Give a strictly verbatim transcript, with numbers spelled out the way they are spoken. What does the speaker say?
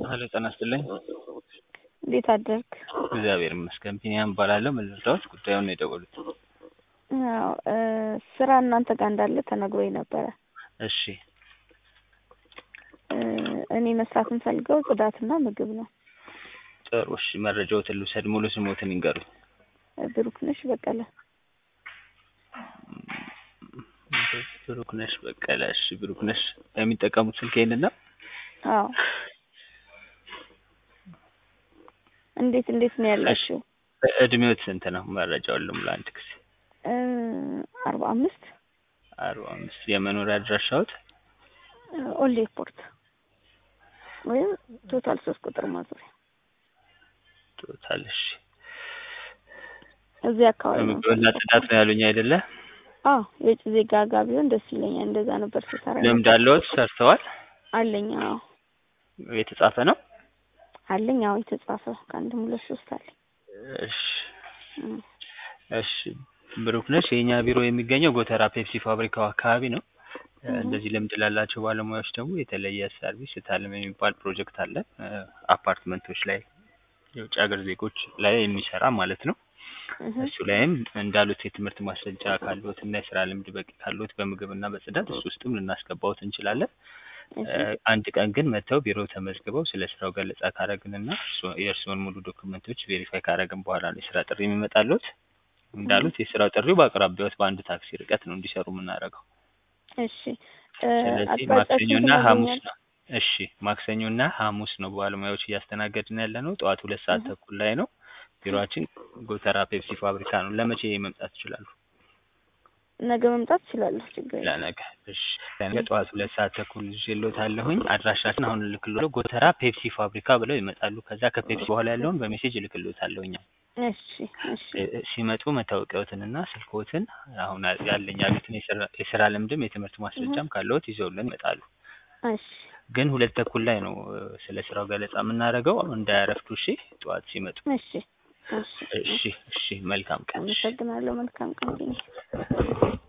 ሄሎ ጤና ይስጥልኝ። እንዴት አደርክ? እግዚአብሔር ይመስገን። ቢኒያም እባላለሁ። ምን ልርዳዎት? ጉዳዩን ነው የደወሉት? አዎ እ ስራ እናንተ ጋር እንዳለ ተነግሮኝ ነበረ። እሺ እ እኔ መስራት የምፈልገው ጽዳትና ምግብ ነው። ጥሩ እሺ፣ መረጃዎትን ልውሰድ። ሙሉ ስሞትን ይንገሩኝ። ብሩክነሽ በቀለ። ብሩክነሽ በቀለ። እሺ ብሩክነሽ፣ የሚጠቀሙት ስልክ ይሄንን ነው? አዎ። እንዴት እንዴት ነው ያላችሁ? እድሜዎት ስንት ነው? መረጃውን ልሙላ አንድ ጊዜ። እ አርባ አምስት አርባ አምስት የመኖሪያ አድራሻዎት? ኦል ኤርፖርት ወይም ቶታል ሶስት ቁጥር ማዞሪያ። ቶታል እሺ። እዚህ አካባቢ ነው። ምግብና ጽዳት ነው ያሉኝ አይደለ? አዎ የውጭ ዜጋ ጋር ቢሆን ደስ ይለኛል። እንደዛ ነበር ስሰራ። ልምድ አለዎት? ሰርተዋል? አለኝ። አዎ የተጻፈ ነው? አለኝ። አዎ የተጻፈ ከአንድም ሁለት ሶስት አለኝ። እሺ እሺ ብሩክነሽ፣ የኛ ቢሮ የሚገኘው ጎተራ ፔፕሲ ፋብሪካው አካባቢ ነው። እንደዚህ ልምድ ላላቸው ባለሙያዎች ደግሞ የተለየ ሰርቪስ ታለም የሚባል ፕሮጀክት አለ። አፓርትመንቶች ላይ የውጭ ሀገር ዜጎች ላይ የሚሰራ ማለት ነው። እሱ ላይም እንዳሉት የትምህርት ማስረጃ ካሉት እና የስራ ልምድ በቂ ካሉት በምግብና በጽዳት እሱ ውስጥም ልናስገባዎት እንችላለን። አንድ ቀን ግን መተው ቢሮ ተመዝግበው ስለ ስራው ገለጻ ካረግንና የእርስዎን ሙሉ ዶክመንቶች ቬሪፋይ ካረግን በኋላ ነው የስራ ጥሪ የሚመጣልዎት። እንዳሉት የስራው ጥሪው በአቅራቢያዎት በአንድ ታክሲ ርቀት ነው እንዲሰሩ የምናደርገው። እሺ ስለዚህ ማክሰኞና ሐሙስ ነው። እሺ ማክሰኞና ሐሙስ ነው ባለሙያዎች እያስተናገድን ያለ ነው። ጠዋት ሁለት ሰዓት ተኩል ላይ ነው። ቢሮአችን ጎተራ ፔፕሲ ፋብሪካ ነው። ለመቼ መምጣት ይችላሉ? ነገ መምጣት እችላለሁ። ችግር የለም። ለነገ እሺ፣ ነገ ጠዋት ሁለት ሰዓት ተኩል ይዤልዎታለሁኝ። አድራሻችን አሁን እልክልዎታለሁ። ጎተራ ፔፕሲ ፋብሪካ ብለው ይመጣሉ። ከዛ ከፔፕሲ በኋላ ያለውን በሜሴጅ እልክልዎታለሁኝ። እሺ እሺ። ሲመጡ መታወቂያዎትንና ስልክዎትን አሁን ያለኝ ያሉትን የስራ ልምድም የትምህርት ማስረጃም ካለዎት ይዘውልን ይመጣሉ። እሺ። ግን ሁለት ተኩል ላይ ነው ስለ ስራው ገለጻ የምናደርገው። እንዳያረፍዱ እሺ፣ ጠዋት ሲመጡ። እሺ እሺ እሺ እሺ። መልካም ቀን። አመሰግናለሁ። መልካም ቀን።